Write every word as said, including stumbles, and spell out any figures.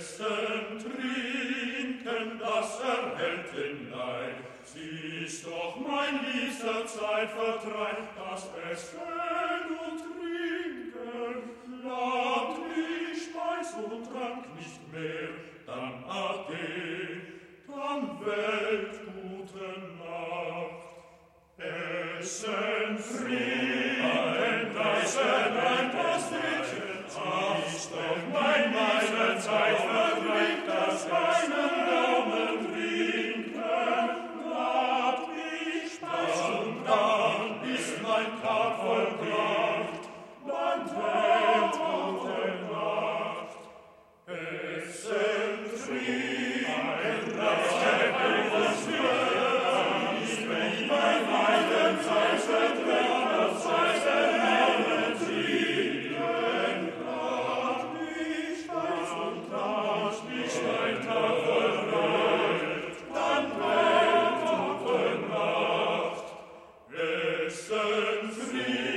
Essen, trinken, das erhält den Neid. Siehst doch, mein liebster Zeitvertreib, das Essen und Trinken, langt wie Speis und Trank nicht mehr, dann ade, dann Welt, gute Nacht. Essen, trinken, das erhält das Mädchen, siehst doch, mein meine Zeit vertreibt, das meinen Daumen trinken, lacht wie Speis und dann ist mein Tag vollbracht, dann Welt, gute Nacht. Essen, trinken, das erhält das Mädchen, siehst doch, mein meine Zeit vertreibt, das meinen Daumen trinken, lacht wie Speis und dann ist mein Tag vollbracht, dann Welt, gute Nacht. Essen, trinken,